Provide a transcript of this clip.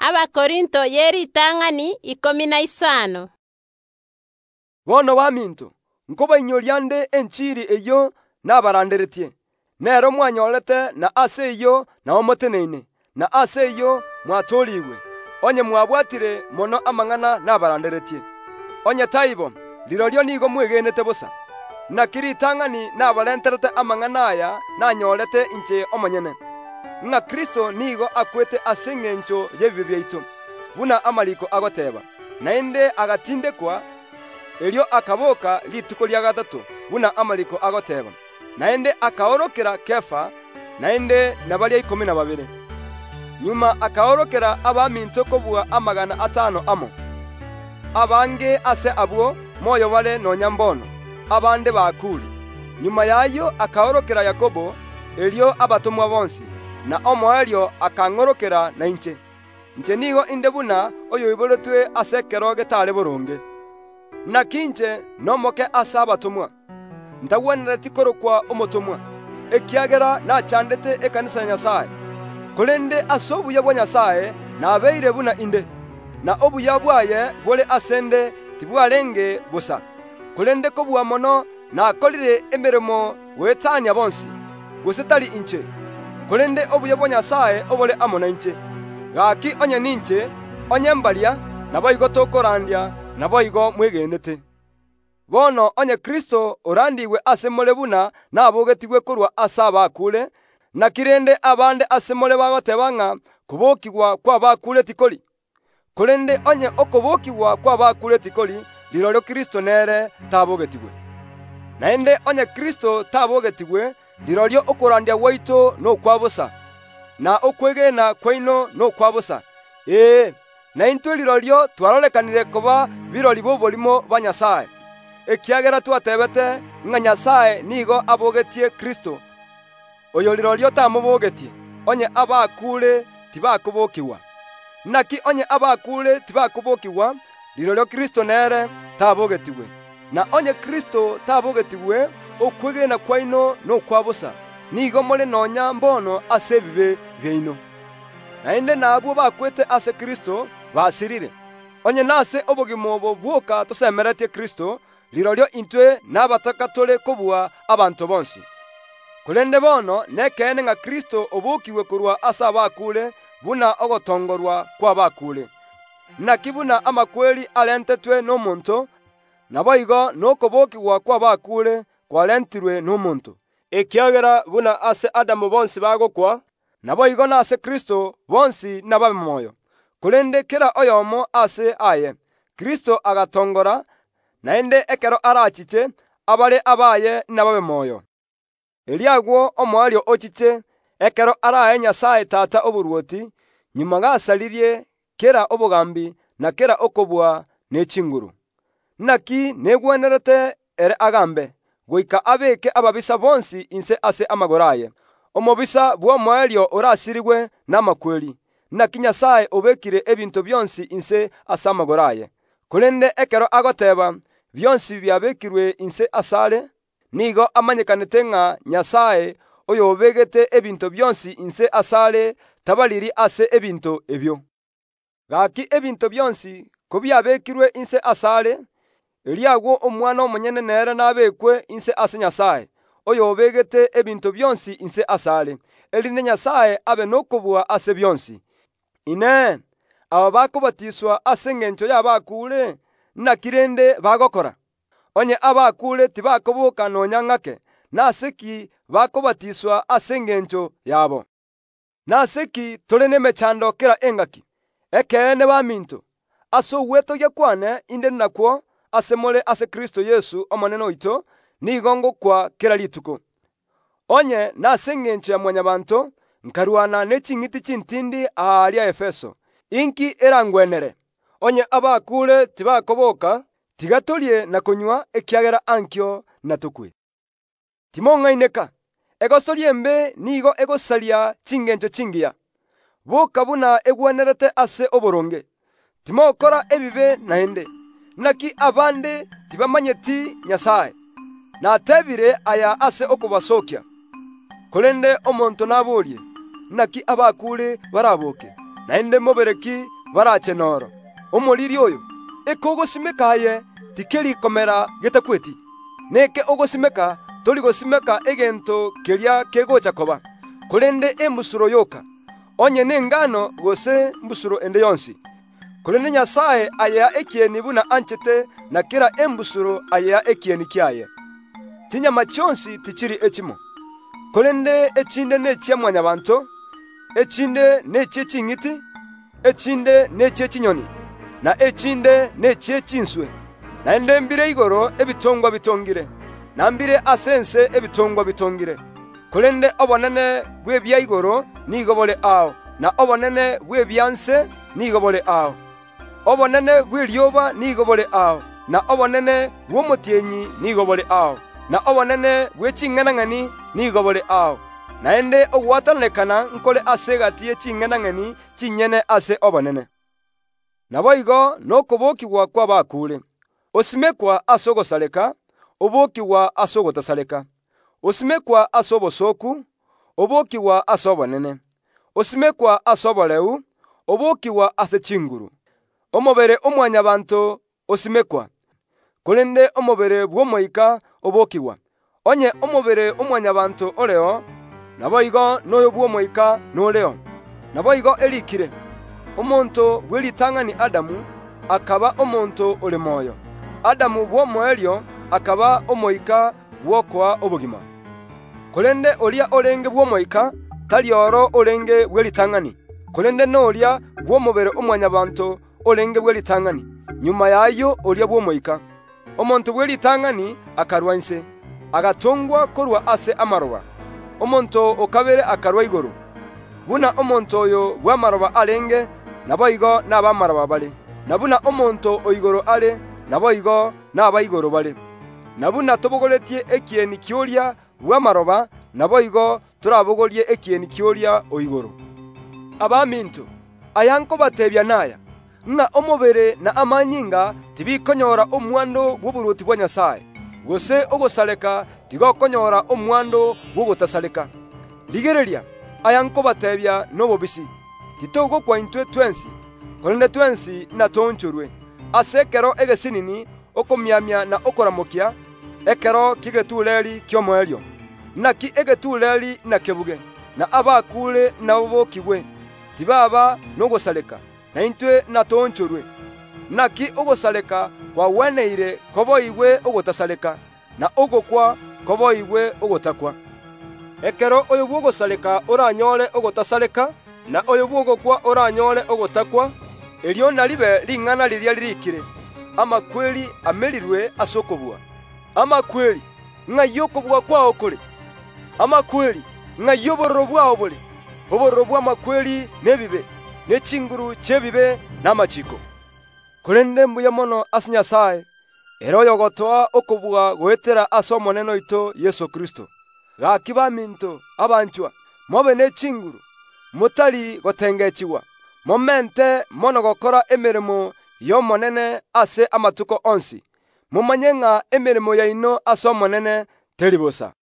Abakorinto yeritang'ani 15. Bono baminto, nkobainyoria nde enchiri eyo nabaranderetie. Nero mwanyorete na ase eyo nao moteneine, na ase eyo mwatorigwe. Onye mwabwatire mono amang'ana nabaranderetie. Onye taibo, lirorio nigo mwegenete busa. Nakiritang'ani nabarenterete amang'ana aya nanyorete inche omonyene. Ng'a Kristo nigo akwete ase eng'encho y'ebibe biaitu. Buna amariko agoteba. Naende agatindekwa, elio akaboka rituko ria gatatu. Buna amariko agoteba. Naende akaorokera Kefa, naende nabaria 12. Nyuma akaorokera abaminto kobua 500 amo. Abange ase abwo moyo bare nonyambono, abande bakuri. Nyuma yayo akaorokera Yakobo, elio abatumwa bonsi, na omoelio akang'orokera na inche. Inche nigo inde buna oyo iborotwe ase kero getare boronge. Nakinche nomoke ase abatumwa. Ntagwenereti korokwa omotumwa, ekiagera nachandete ekanisa ya Nyasaye. Kolende ase obuya bwa Nyasaye nabeire buna inde, na obuya bwaye bore asende tibwarenge busa. Kolende kobua mono nakorire emeremo wetania bonsi, gusetari inche. Kolende obuya bwa Nyasaye obore amo na inche. Gaki onye ninche, onye mbaria, naboigo tokorandia, naboigo mwegenete. Bono onye Kristo orandigwe ase more buna nabogetigwe korwa ase abakure, na kirende abande ase more bagoteba ng'a kubokigwa kwa bakure tikori. Kolende onye okobokigwa kwa bakure tikori, lirorio Kristo nere tabogetigwe. Naende onye Kristo tabogetigwe, lirorio okorandia gwaito no kwabusa, na okwegena kwaino no kwabusa. Na intwe lirorio twarorekanire koba birori boborimo ba Nyasaye. Ekiagera twatebete ng'a Nyasaye nigo abogetie Kristo. Oyo lirorio tamubogetie, onye abakure tibakobokigwa. Naki onye abakure tibakobokigwa, lirorio Kristo nere tabogetigwe. Na onye Kristo tabogetigwe, okwegena kwaino no kwabusa. Nigo more nonya mbono ase bibe byaino. Naende nabwo bakwete ase Kristo basirire. Onye nase obogimo obo bwoka tosemeretie Kristo, lirorio intwe nabataka tole kobua abantu bonsi. Kolende bono nekene ng'a Kristo obukiwe korwa ase abakure buna ogotongorwa kwa bakure. Naki buna amakweri arentetwe n'omonto, naboigo nokobokigwa kwa bakure kwarentirwe n'omonto. Ekiagera buna ase Adamu bonsi bagokwa, naboigo nase Kristo bonsi nababe moyo. Kolende kera oyomo ase aye, Kristo agatongora, naende ekero arachiche, abare abaye nababe moyo. Eliagwo omwalio ochiche, ekero araye Nyasaye tata oburuoti, nyuma gasalirie kera obogambi na kera okobua n'echinguru. Naki negwenerete ere agambe, goika abeke ababisa bonsi inse ase amagoraye. Omobisa bw'omwalio orasirigwe n'amakweri. Naki Nyasaye obekire ebinto byonsi inse ase amagoraye. Kolende ekero agoteba, byonsi byabekirwe inse asare, nigo amanyekanete ng'a Nyasaye oyo obegete ebinto byonsi inse asare tabaliri ase ebinto ebyo. Gaki ebinto byonsi kobyabekirwe inse asare, eliagwo omwana omonyene nere nabekwe inse ase Nyasaye oyo obegete ebinto byonsi inse asare, erinde Nyasaye abe nokobua ase byonsi. Aba bakobatiswa ase eng'encho y'abakure, nakirende bagokora. Onye abakure tibakoboka nonya ng'ake, naseki bakobatiswa ase eng'encho yabo. Naseki tore n'emechando kera engaki, ekene baminto, ase ogweto gekwane inde nakwo, ase more ase Kristo Yesu omonene oito, nigo ngokwa kera rituko. Onye nase eng'encho ya mwanyabanto, nkarwana n'eching'iti chintindi aria Efeso, inki erangwenere. Onye abakure tibakoboka, tigatorie na konywa ekiagera ankyo natukwe. Timong'aineka, egosoria embe nigo egosaria ching'encho chingiya. Boka buna egwenerete ase oboronge. Timokora ebibe naende. Naki abande tibamanyeti Nyasaye. Natebire aya ase okobasokia. Kolende omonto naborie, naki abakure baraboke. naende mobereki barache noro. Omoriri oyo eke ogosimekaye tikerikomera getakweti. Neke ogosimeka tori gosimeka egento keria kegocha koba. Korende embusuro yoka. Onye nengano gose mbusuro ende yonsi. Korende Nyasaye aya ekieni buna anchete na kera embusuro aya ekieni kiaye. Tinyama chonsi tichiri echimo. Korende echinde nechia mwanyabanto, echinde nechie chingiti, echinde nechie chinyoni, na echinde nechie chinswe. Na ende mbire igoro ebitongwa bitongire, na mbire asense ebitongwa bitongire. Korende obonene bwebya igoro nigobole ao, na obonene bwebyanse nigobole ao. Obonene bwelioba nigobole ao, na obonene bwomotienyi nigobole ao, na obonene bweching'enang'ani nigobole ao. Naende ogwatanekana nkole ase gatie ching'enang'ani chinyene ase obonene. Naboigo nokobokigwa kwa bakure. Osimekwa ase ogosaleka, obokigwa ase ogotasaleka. Osimekwa ase obosoku, obokigwa ase obonene. Osimekwa ase oboreu, obokigwa ase chinguru. Omobere omwanyabanto osimekwa, korende omobere bw'omoika obokigwa. Onye omobere omwanyabanto oreo, naboigo noyo bw'omoika noreo. Naboigo erikire, omonto bw'eritang'ani Adamu akaba omonto ore moyo. Adamu bw'omoerio akaba omoika bw'okoa obogima. Korende oria orenge bw'omoika tari oro orenge bw'eritang'ani. Korende noria bw'omobere omwanyabanto orenge bw'eritang'ani. Nyuma yayo oria bw'omoika. Omonto bw'eritang'ani akarwa nse, agatongwa korwa ase amaroba. Omonto okabere akarwa igoro. Buna omonto oyo bw'amaroba arenge, naboigo n'abamaroba bare. Na buna omonto oigoro are, naboigo n'abaigoro bare. Na buna tobogoretie ekieni kioria bw'amaroba, naboigo torabogorie ekieni kioria oigoro. Abaminto, aya nkobatebia naya, ng'a omobere na amanyinga tibikonyora omwando bw'oburuoti bwa Nyasaye, gose ogosaleka tigokonyora omwando bw'ogotasaleka. Rigereria, aya nkobatebia n'obobisi, titogokwa intwe twensi, korende twensi natonchorwe, ase ekero egesinini okomiamia na okoramokia, ekero kigetuleri kiomoerio. Naki egetuleri nakebuge, na abakure nabo bokigwe, tibaba n'ogosaleka, na intwe natonchorwe. Naki ogosaleka kwaweneire koboigwe ogotasaleka, na ogokwa koboigwe ogotakwa. Ekero oyo bwogosaleka oranyore ogotasaleka, na oyo bwogokwa oranyore ogotakwa, erio naribe ring'ana riria ririkire, amakweri amerirwe ase okobua. Amakweri ng'ai okobua kwao kore? Amakweri ng'ai obororo bwao bore? Obororo bw'amakweri nebibe, nechinguru chebibe n'amachiko. Korende mbuya mono ase Nyasaye, ere oyogotoa okobua goetera ase omonene oito Yesu Kristo. Gaki baminto abanchwa, mobe nechinguru, motari gotengechiwa, momente mono gokora emeremo y'omonene ase amatuko onsi. Mumanye ng'a emeremo yaino ase omonene teri bosa.